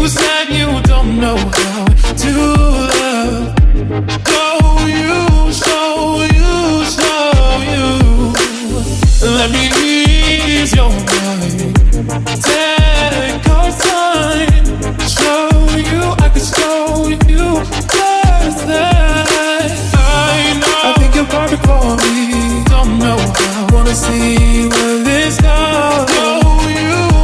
said you don't know how to love. Show you. Let me ease your mind.